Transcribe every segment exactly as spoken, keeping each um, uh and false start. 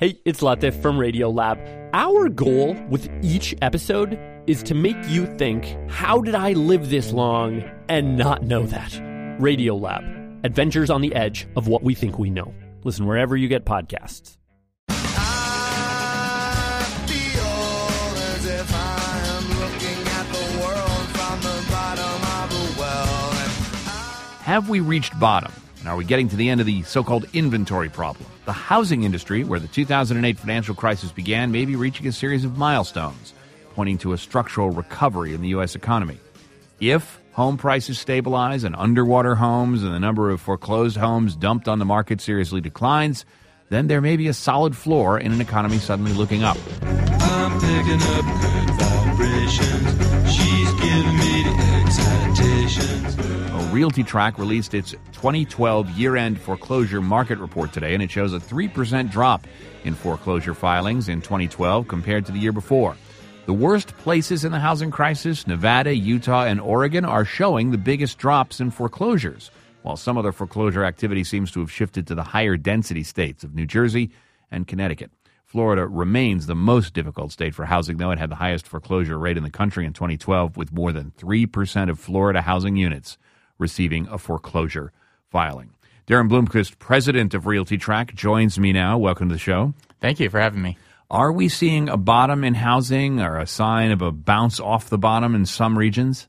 Hey, it's Latif from Radiolab. Our goal with each episode is to make you think, how did I live this long and not know that? Radiolab, adventures on the edge of what we think we know. Listen wherever you get podcasts. I feel as if I am looking at the world from the bottom of a well. Have we reached bottom? And are we getting to the end of the so-called inventory problem? The housing industry, where the two thousand eight financial crisis began, may be reaching a series of milestones, pointing to a structural recovery in the U S economy. If home prices stabilize and underwater homes and the number of foreclosed homes dumped on the market seriously declines, then there may be a solid floor in an economy suddenly looking up. I'm picking up good vibrations. She's giving me the excitations. Well, RealtyTrack released its twenty twelve year-end foreclosure market report today, and it shows a three percent drop in foreclosure filings in twenty twelve compared to the year before. The worst places in the housing crisis, Nevada, Utah, and Oregon, are showing the biggest drops in foreclosures, while some other foreclosure activity seems to have shifted to the higher density states of New Jersey and Connecticut. Florida remains the most difficult state for housing, though. It had the highest foreclosure rate in the country in twenty twelve, with more than three percent of Florida housing units receiving a foreclosure filing. Darren Bloomquist, president of RealtyTrack, joins me now. Welcome to the show. Thank you for having me. Are we seeing a bottom in housing or a sign of a bounce off the bottom in some regions?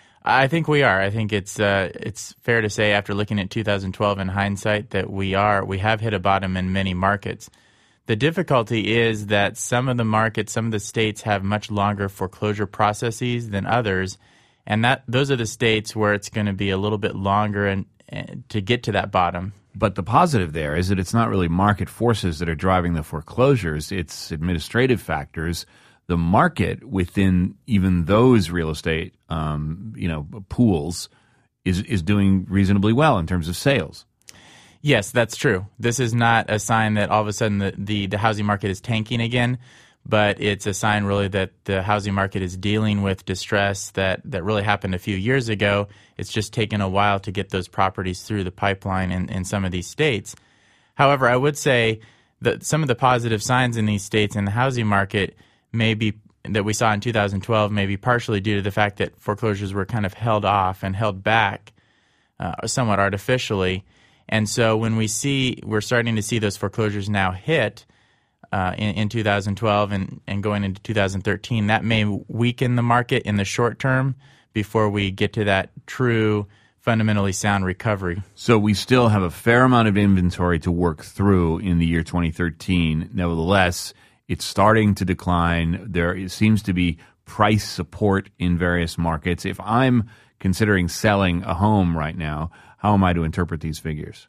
I think we are. I think it's uh, it's fair to say, after looking at two thousand twelve in hindsight, that we are. We have hit a bottom in many markets. The difficulty is that some of the markets, some of the states have much longer foreclosure processes than others, and that those are the states where it's going to be a little bit longer and, and to get to that bottom. But the positive there is that it's not really market forces that are driving the foreclosures. It's administrative factors. The market within even those real estate um, you know, pools is is doing reasonably well in terms of sales. Yes, that's true. This is not a sign that all of a sudden the, the, the housing market is tanking again, but it's a sign really that the housing market is dealing with distress that, that really happened a few years ago. It's just taken a while to get those properties through the pipeline in, in some of these states. However, I would say that some of the positive signs in these states in the housing market may be that we saw in two thousand twelve may be partially due to the fact that foreclosures were kind of held off and held back uh, somewhat artificially. And so when we see, we're starting to see those foreclosures now hit uh, in, in two thousand twelve and, and going into two thousand thirteen, that may weaken the market in the short term before we get to that true, fundamentally sound recovery. So we still have a fair amount of inventory to work through in the year twenty thirteen. Nevertheless, it's starting to decline. There seems to be price support in various markets. If I'm considering selling a home right now, how am I to interpret these figures?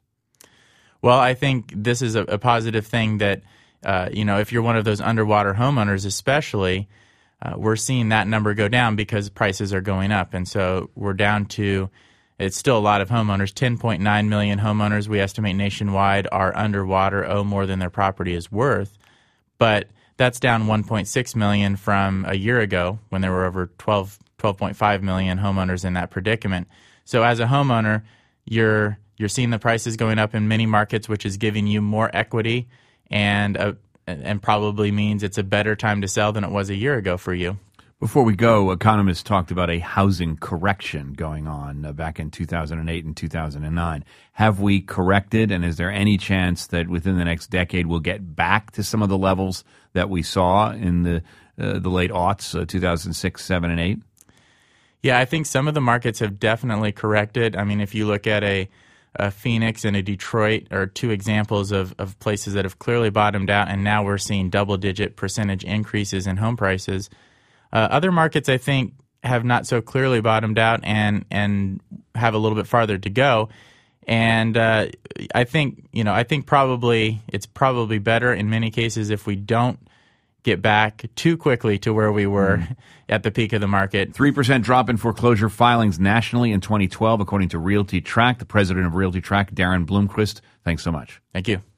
Well, I think this is a, a positive thing that, uh, you know, if you're one of those underwater homeowners especially, uh, we're seeing that number go down because prices are going up. And so we're down to, it's still a lot of homeowners, ten point nine million homeowners we estimate nationwide are underwater, owe more than their property is worth. But that's down one point six million from a year ago when there were over twelve, twelve point five million homeowners in that predicament. So as a homeowner, you're you're seeing the prices going up in many markets, which is giving you more equity and uh, and probably means it's a better time to sell than it was a year ago for you. Before we go, economists talked about a housing correction going on uh, back in two thousand eight and two thousand nine. Have we corrected, and is there any chance that within the next decade we'll get back to some of the levels that we saw in the uh, the late aughts, uh, two thousand six, seven, and eight? Yeah, I think some of the markets have definitely corrected. I mean, if you look at a, a Phoenix and a Detroit are two examples of, of places that have clearly bottomed out, and now we're seeing double-digit percentage increases in home prices. Uh, other markets, I think, have not so clearly bottomed out and and have a little bit farther to go. And uh, I think, you know, I think probably it's probably better in many cases if we don't get back too quickly to where we were mm. at the peak of the market. three percent drop in foreclosure filings nationally in twenty twelve, according to RealtyTrack. The president of RealtyTrack, Darren Bloomquist, thanks so much. Thank you.